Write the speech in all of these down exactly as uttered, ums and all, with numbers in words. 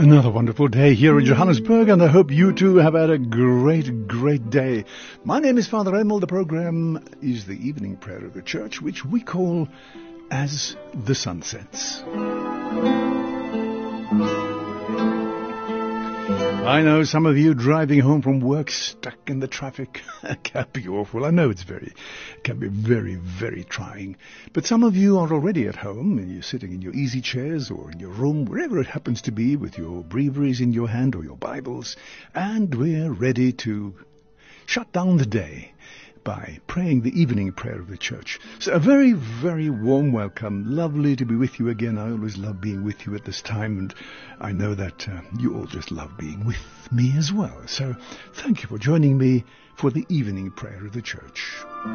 Another wonderful day here in Johannesburg, and I hope you too have had a great, great day. My name is Father Emil. The program is the evening prayer of the church, which we call As the Sun Sets. I know some of you driving home from work stuck in the traffic can be awful. I know it's very, can be very, very trying. But some of you are already at home and you're sitting in your easy chairs or in your room, wherever it happens to be, with your breviaries in your hand or your Bibles. And we're ready to shut down the day by praying the evening prayer of the church. So a very, very warm welcome. Lovely to be with you again. I always love being with you at this time, and I know that uh, you all just love being with me as well. So thank you for joining me for the evening prayer of the church.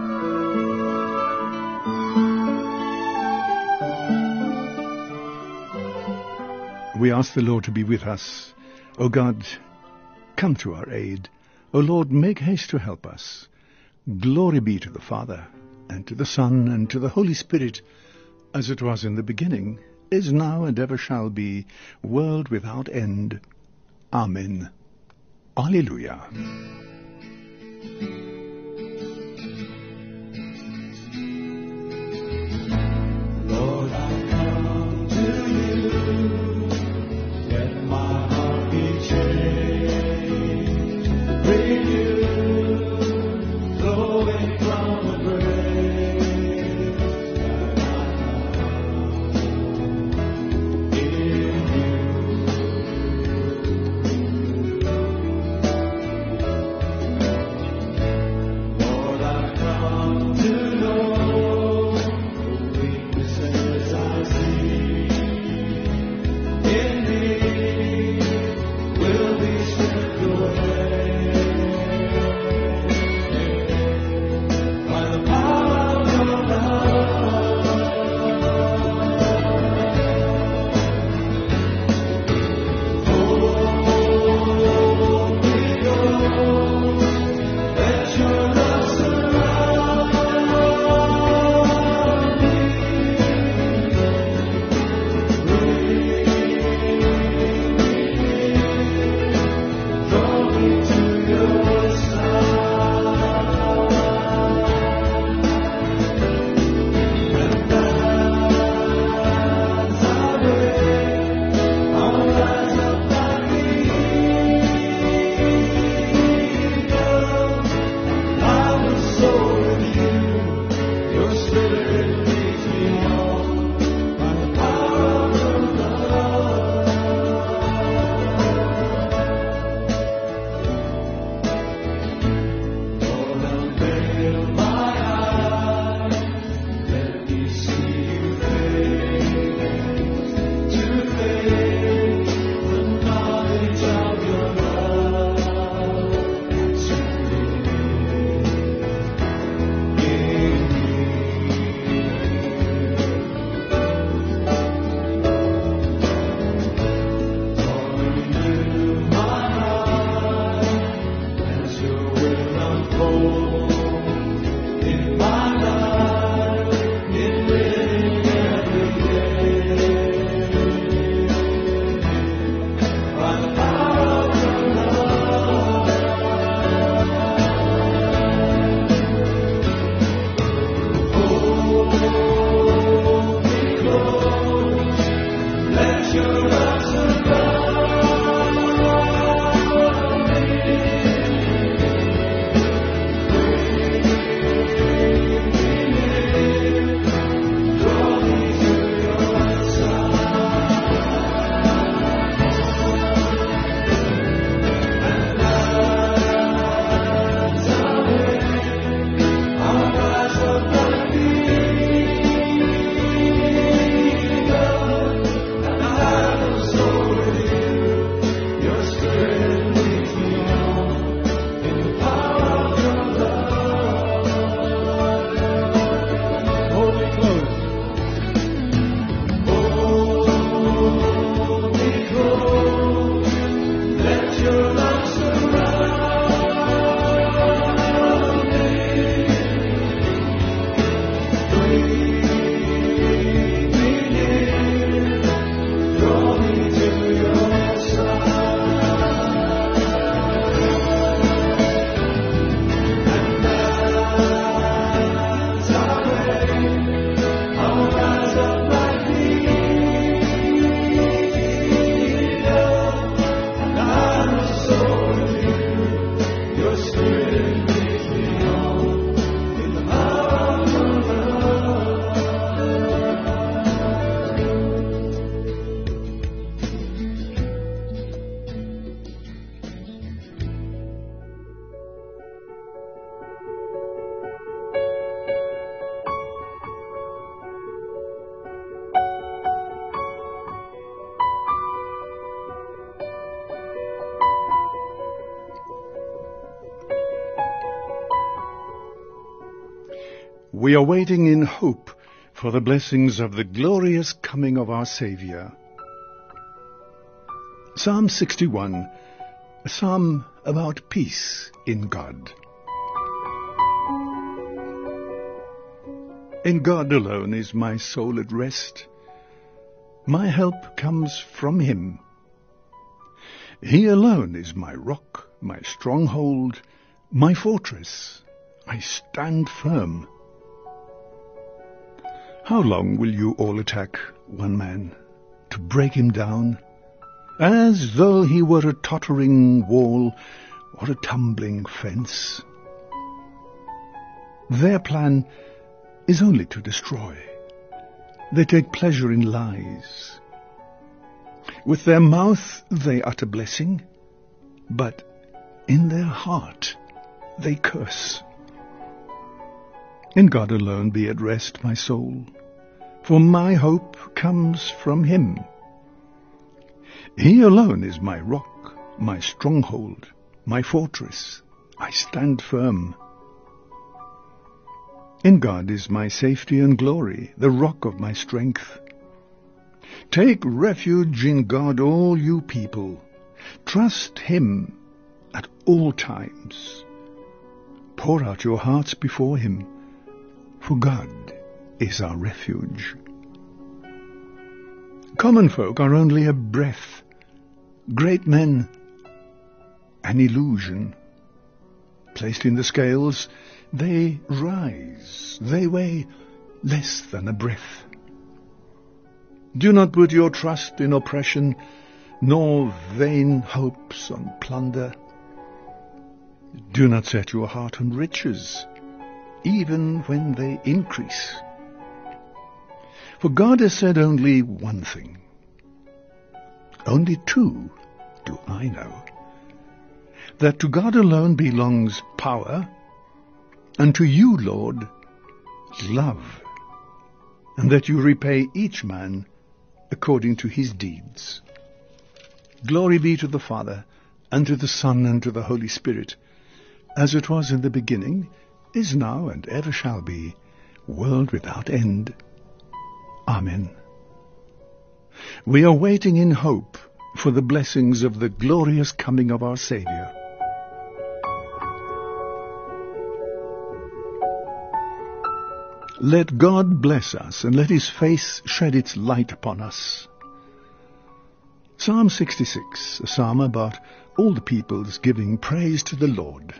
We ask the Lord to be with us. O God, come to our aid. O Lord, make haste to help us. Glory be to the Father, and to the Son, and to the Holy Spirit, as it was in the beginning, is now, and ever shall be, world without end. Amen. Alleluia. Lord, I come to you. Let my heart be changed. Renew. We are waiting in hope for the blessings of the glorious coming of our Saviour. Psalm sixty-one, a psalm about peace in God. In God alone is my soul at rest. My help comes from Him. He alone is my rock, my stronghold, my fortress. I stand firm. How long will you all attack one man, to break him down, as though he were a tottering wall or a tumbling fence? Their plan is only to destroy. They take pleasure in lies. With their mouth they utter blessing, but in their heart they curse. In God alone be at rest, my soul, for my hope comes from Him. He alone is my rock, my stronghold, my fortress. I stand firm. In God is my safety and glory, the rock of my strength. Take refuge in God, all you people. Trust Him at all times. Pour out your hearts before Him, for God is our refuge. Common folk are only a breath, great men an illusion. Placed in the scales, they rise, they weigh less than a breath. Do not put your trust in oppression, nor vain hopes on plunder. Do not set your heart on riches, even when they increase. For God has said only one thing. Only two do I know. That to God alone belongs power, and to you, Lord, love, and that you repay each man according to his deeds. Glory be to the Father, and to the Son, and to the Holy Spirit, as it was in the beginning, is now, and ever shall be, world without end. Amen. We are waiting in hope for the blessings of the glorious coming of our Saviour. Let God bless us, and let His face shed its light upon us. Psalm sixty-six, a psalm about all the peoples giving praise to the Lord.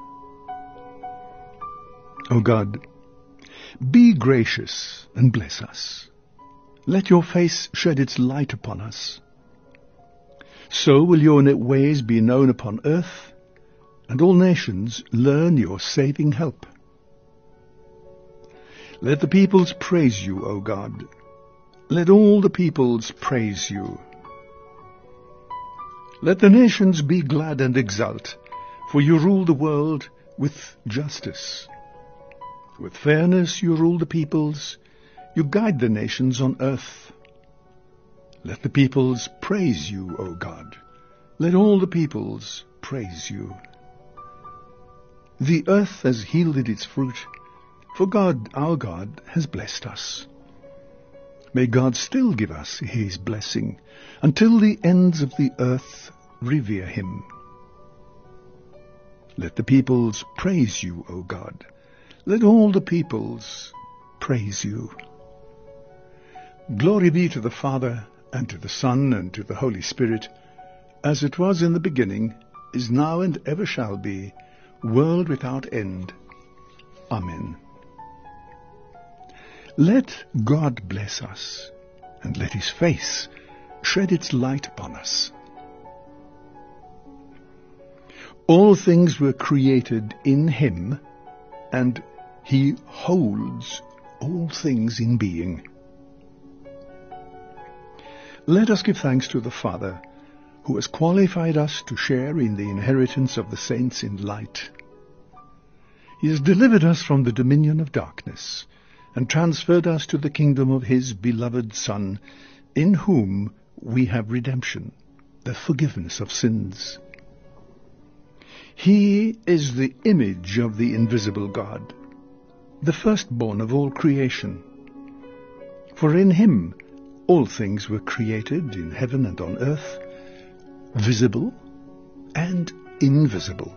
O God, be gracious and bless us. Let your face shed its light upon us. So will your ways be known upon earth, and all nations learn your saving help. Let the peoples praise you, O God. Let all the peoples praise you. Let the nations be glad and exult, for you rule the world with justice. With fairness you rule the peoples, you guide the nations on earth. Let the peoples praise you, O God. Let all the peoples praise you. The earth has yielded its fruit, for God, our God, has blessed us. May God still give us His blessing, until the ends of the earth revere Him. Let the peoples praise you, O God. Let all the peoples praise you. Glory be to the Father, and to the Son, and to the Holy Spirit, as it was in the beginning, is now, and ever shall be, world without end. Amen. Let God bless us, and let His face shed its light upon us. All things were created in Him, and He holds all things in being. Let us give thanks to the Father, who has qualified us to share in the inheritance of the saints in light. He has delivered us from the dominion of darkness, and transferred us to the kingdom of His beloved Son, in whom we have redemption, the forgiveness of sins. He is the image of the invisible God, the firstborn of all creation. For in him all things were created in heaven and on earth, visible and invisible.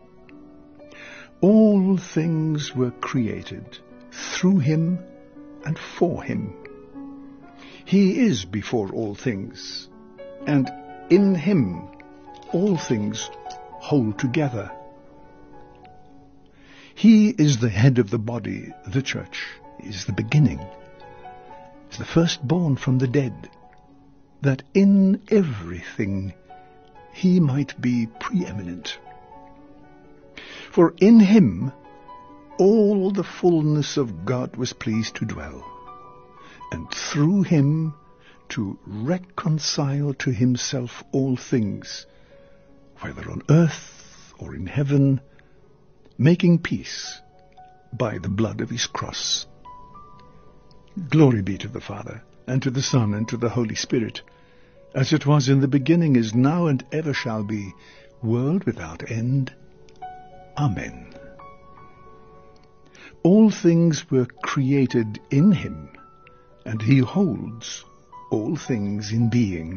All things were created through him and for him. He is before all things, and in him all things hold together. He is the head of the body, the church. He is the beginning, is the firstborn from the dead, that in everything he might be preeminent. For in him all the fullness of God was pleased to dwell, and through him to reconcile to himself all things, whether on earth or in heaven, making peace by the blood of his cross. Glory be to the Father, and to the Son, and to the Holy Spirit, as it was in the beginning, is now, and ever shall be, world without end. Amen. All things were created in him, and he holds all things in being.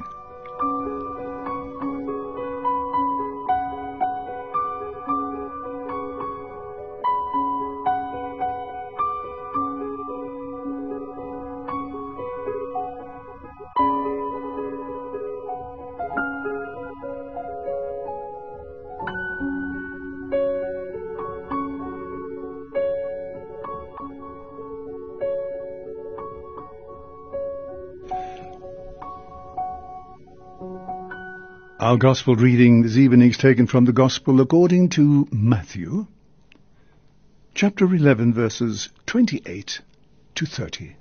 Our Gospel reading this evening is taken from the Gospel according to Matthew, chapter eleven, verses twenty-eight to thirty.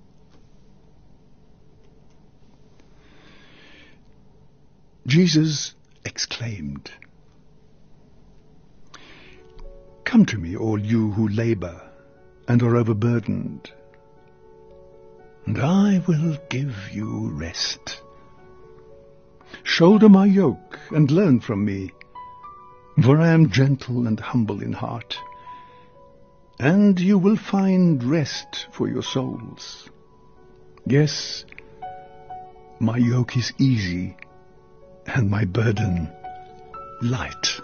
Jesus exclaimed, "Come to me, all you who labor and are overburdened, and I will give you rest. Shoulder my yoke and learn from me, for I am gentle and humble in heart, and you will find rest for your souls. Yes, my yoke is easy and my burden light."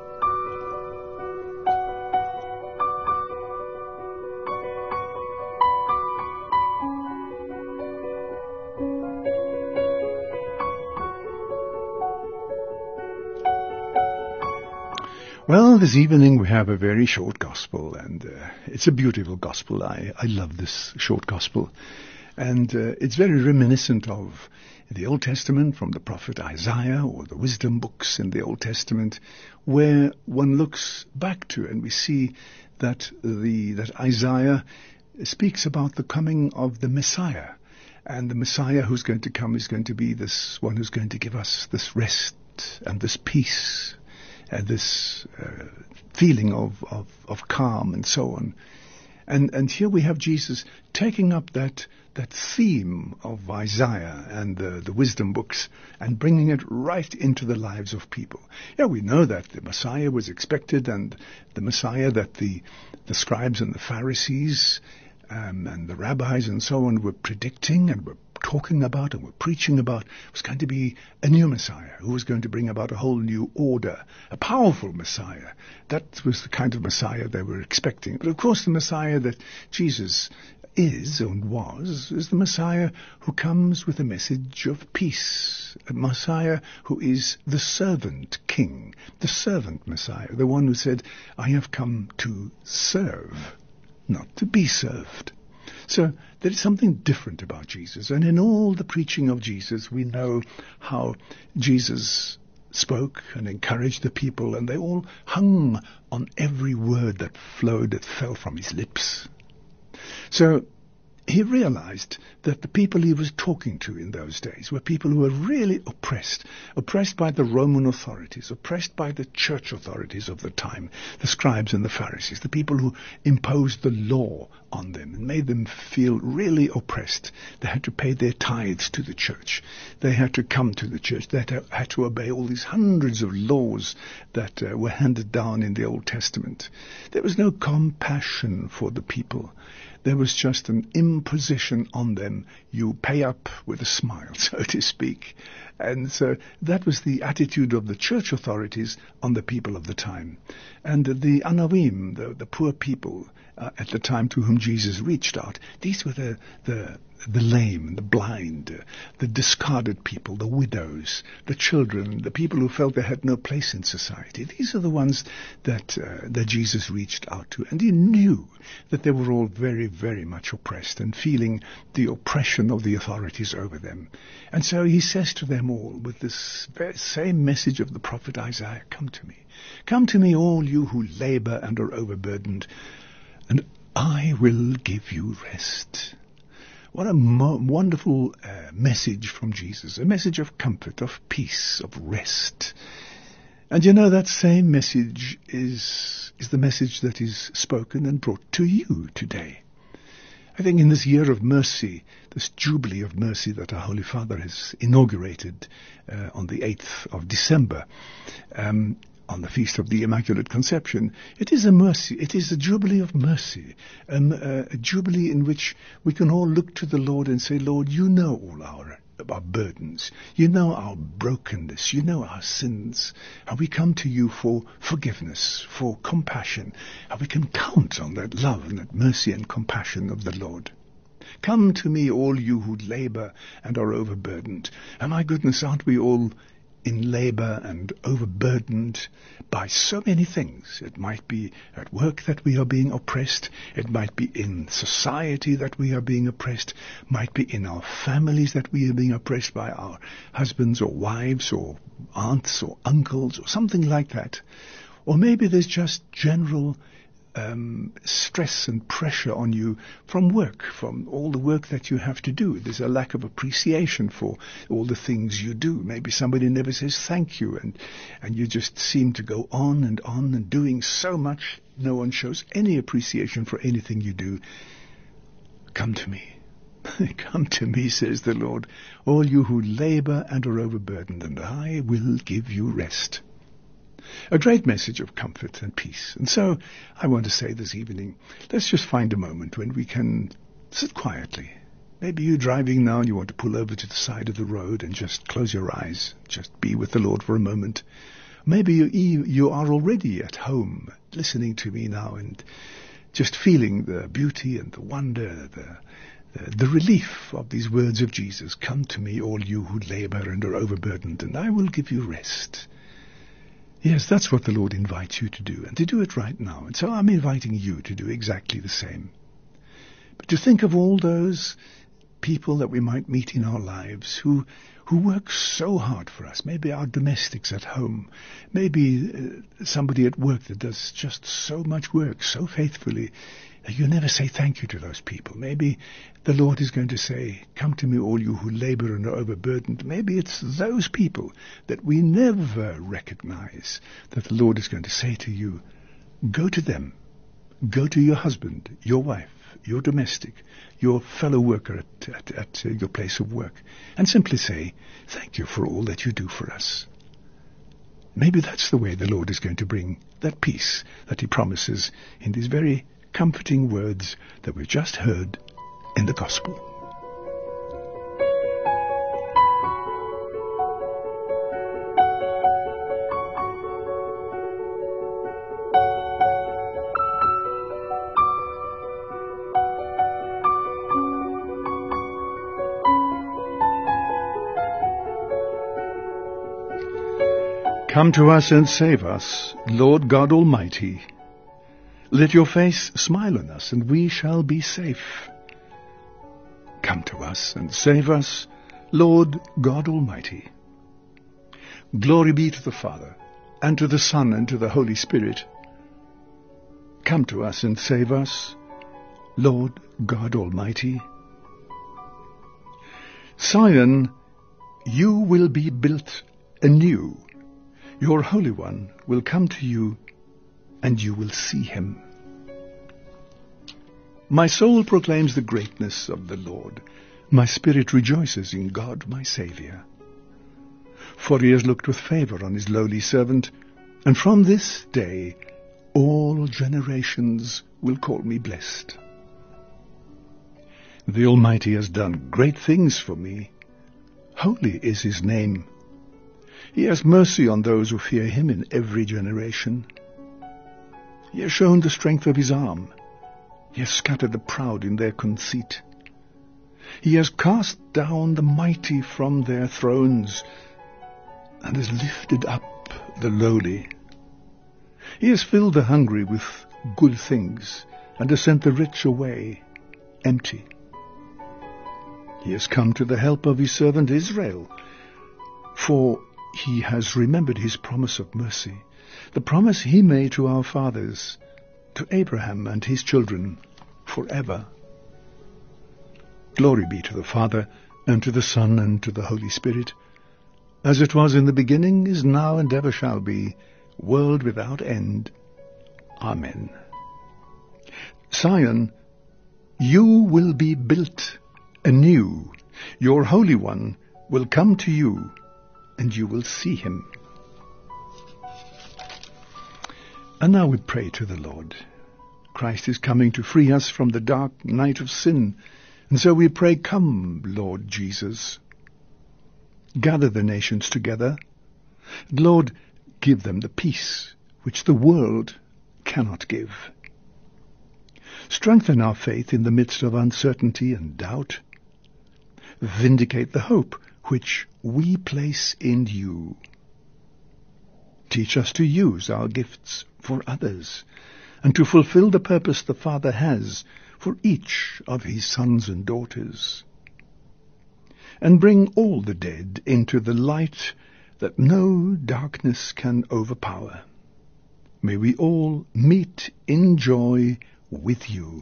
Well, this evening we have a very short gospel, and uh, it's a beautiful gospel. I, I love this short gospel. And uh, it's very reminiscent of the Old Testament, from the prophet Isaiah, or the wisdom books in the Old Testament, where one looks back to and we see that the that Isaiah speaks about the coming of the Messiah. And the Messiah who's going to come is going to be this one who's going to give us this rest and this peace and this uh, feeling of, of, of calm and so on. And and here we have Jesus taking up that that theme of Isaiah and the, the wisdom books and bringing it right into the lives of people. Yeah, we know that the Messiah was expected, and the Messiah that the, the scribes and the Pharisees um, and the rabbis and so on were predicting and were talking about and were preaching about was going to be a new Messiah who was going to bring about a whole new order, a powerful Messiah. That was the kind of Messiah they were expecting. But of course the Messiah that Jesus is and was is the Messiah who comes with a message of peace, a Messiah who is the servant king, the servant Messiah, the one who said, "I have come to serve, not to be served." So there is something different about Jesus. And in all the preaching of Jesus, we know how Jesus spoke and encouraged the people, and they all hung on every word that flowed, that fell from his lips. So he realized that the people he was talking to in those days were people who were really oppressed, oppressed by the Roman authorities, oppressed by the church authorities of the time, the scribes and the Pharisees, the people who imposed the law on them and made them feel really oppressed. They had to pay their tithes to the church. They had to come to the church. They had to, had to obey all these hundreds of laws that uh, were handed down in the Old Testament. There was no compassion for the people. There was just an imposition on them. You pay up with a smile, so to speak. And so that was the attitude of the church authorities on the people of the time. And the Anawim, the, the poor people uh, at the time to whom Jesus reached out, these were the, the, the lame, the blind, uh, the discarded people, the widows, the children, the people who felt they had no place in society. These are the ones that, uh, that Jesus reached out to. And he knew that they were all very, very much oppressed and feeling the oppression of the authorities over them. And so he says to them all with this very same message of the prophet Isaiah, come to me. Come to me, all you who labor and are overburdened, and I will give you rest. What a mo- wonderful uh, message from Jesus, a message of comfort, of peace, of rest. And you know, that same message is, is the message that is spoken and brought to you today. I think in this year of mercy, this Jubilee of mercy that our Holy Father has inaugurated uh, on the eighth of December, um, on the Feast of the Immaculate Conception, it is a mercy, it is a Jubilee of mercy, um, uh, a Jubilee in which we can all look to the Lord and say, Lord, you know all our our burdens. You know our brokenness. You know our sins. And we come to you for forgiveness, for compassion. And we can count on that love and that mercy and compassion of the Lord. Come to me, all you who labor and are overburdened. And my goodness, aren't we all in labor and overburdened by so many things? It might be at work that we are being oppressed. It might be in society that we are being oppressed. Might be in our families that we are being oppressed by our husbands or wives or aunts or uncles or something like that. Or maybe there's just general Um, stress and pressure on you from work, from all the work that you have to do. There's a lack of appreciation for all the things you do. Maybe somebody never says thank you, and, and you just seem to go on and on and doing so much. No one shows any appreciation for anything you do. Come to me. Come to me, says the Lord, all you who labor and are overburdened, and I will give you rest. A great message of comfort and peace. And so I want to say this evening, let's just find a moment when we can sit quietly. Maybe you're driving now and you want to pull over to the side of the road and just close your eyes, just be with the Lord for a moment. Maybe you, you are already at home listening to me now and just feeling the beauty and the wonder, the the, the relief of these words of Jesus. Come to me, all you who labor and are overburdened, and I will give you rest. Yes, that's what the Lord invites you to do, and to do it right now. And so I'm inviting you to do exactly the same. But to think of all those people that we might meet in our lives who who work so hard for us. Maybe our domestics at home. Maybe uh, somebody at work that does just so much work, so faithfully. You never say thank you to those people. Maybe the Lord is going to say, come to me, all you who labor and are overburdened. Maybe it's those people that we never recognize that the Lord is going to say to you, go to them. Go to your husband, your wife, your domestic, your fellow worker at, at, at uh, your place of work, and simply say, thank you for all that you do for us. Maybe that's the way the Lord is going to bring that peace that he promises in these very comforting words that we've just heard in the Gospel. Come to us and save us, Lord God Almighty. Let your face smile on us, and we shall be safe. Come to us and save us, Lord God Almighty. Glory be to the Father, and to the Son, and to the Holy Spirit. Come to us and save us, Lord God Almighty. Zion, you will be built anew. Your Holy One will come to you, and you will see him. My soul proclaims the greatness of the Lord. My spirit rejoices in God my Saviour. For he has looked with favour on his lowly servant, and from this day all generations will call me blessed. The Almighty has done great things for me. Holy is his name. He has mercy on those who fear him in every generation. He has shown the strength of his arm. He has scattered the proud in their conceit. He has cast down the mighty from their thrones, and has lifted up the lowly. He has filled the hungry with good things, and has sent the rich away empty. He has come to the help of his servant Israel, for he has remembered his promise of mercy, the promise he made to our fathers, to Abraham and his children forever. Glory be to the Father, and to the Son, and to the Holy Spirit, as it was in the beginning, is now, and ever shall be, world without end. Amen. Zion, you will be built anew. Your Holy One will come to you, and you will see him. And now we pray to the Lord. Christ is coming to free us from the dark night of sin, and so we pray, come, Lord Jesus. Gather the nations together. Lord, give them the peace which the world cannot give. Strengthen our faith in the midst of uncertainty and doubt. Vindicate the hope which we place in you. Teach us to use our gifts for others, and to fulfill the purpose the Father has for each of his sons and daughters. And bring all the dead into the light that no darkness can overpower. May we all meet in joy with you.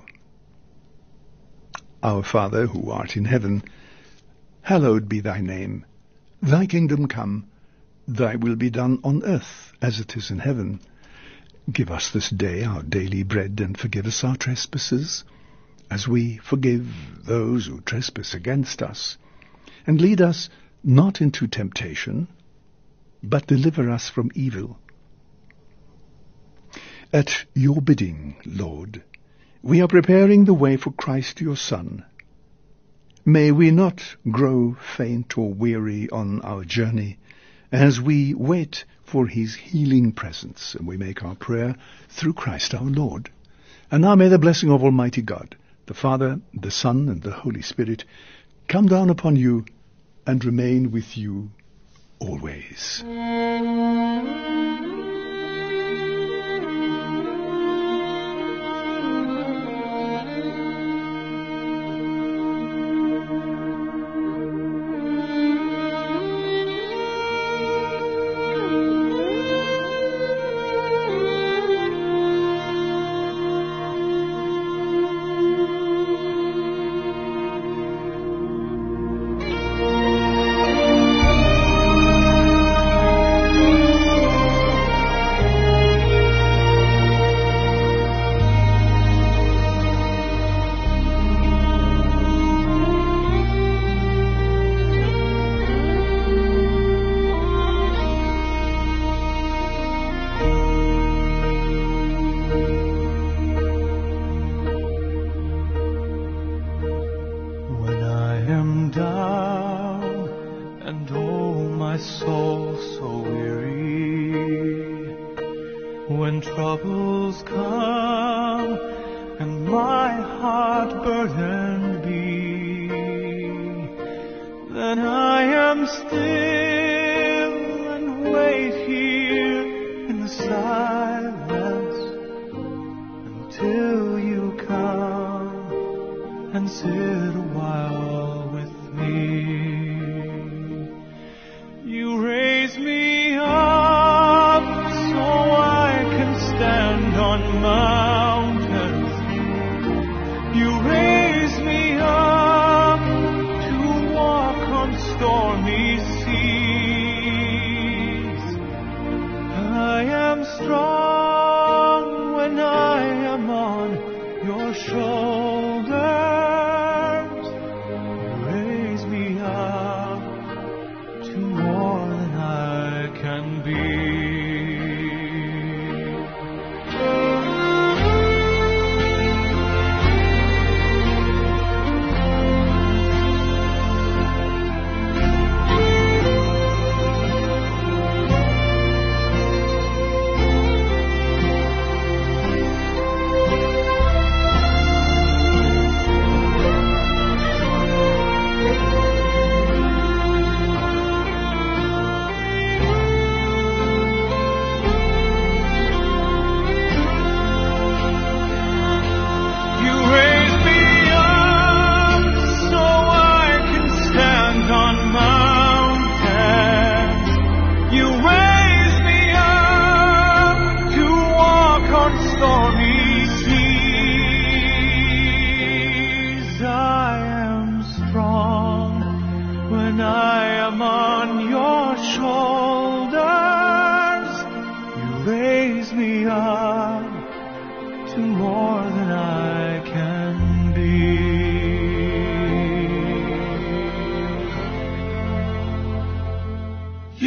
Our Father, who art in heaven, hallowed be thy name. Thy kingdom come, thy will be done on earth as it is in heaven. Give us this day our daily bread, and forgive us our trespasses, as we forgive those who trespass against us. And lead us not into temptation, but deliver us from evil. At your bidding, Lord, we are preparing the way for Christ your Son. May we not grow faint or weary on our journey as we wait for his healing presence, and we make our prayer through Christ our Lord. And now may the blessing of Almighty God, the Father, the Son, and the Holy Spirit come down upon you and remain with you always. When troubles come and my heart burdened be, then I am still and wait here in the silence until you come and sit a while with me. You raise me up so I can stand on mountains. You raise me up to walk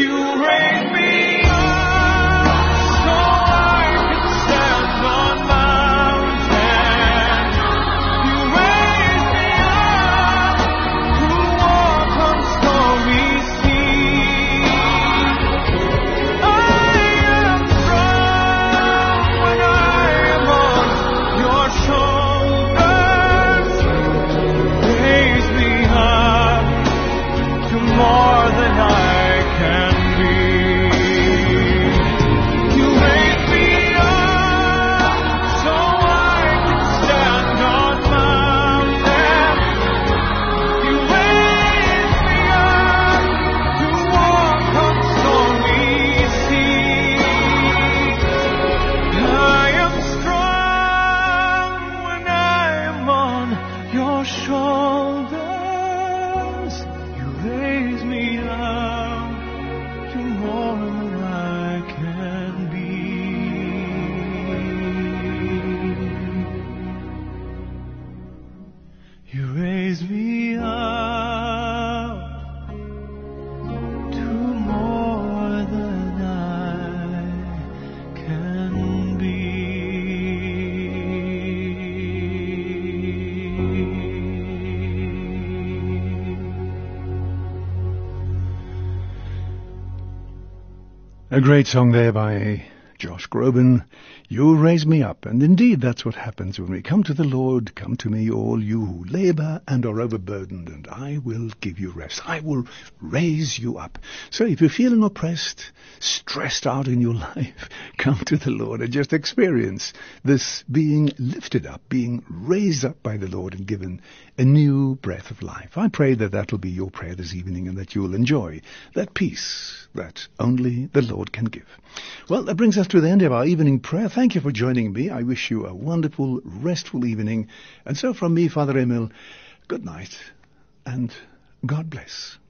A great song there by Josh Groban. You raise me up. And indeed, that's what happens when we come to the Lord. Come to me, all you who labor and are overburdened, and I will give you rest. I will raise you up. So if you're feeling oppressed, stressed out in your life, come to the Lord and just experience this being lifted up, being raised up by the Lord and given a new breath of life. I pray that that will be your prayer this evening and that you'll enjoy that peace that only the Lord can give. Well, that brings us to the end of our evening prayer. Thank you for joining me. I wish you a wonderful, restful evening. And so from me, Father Emil, good night and God bless.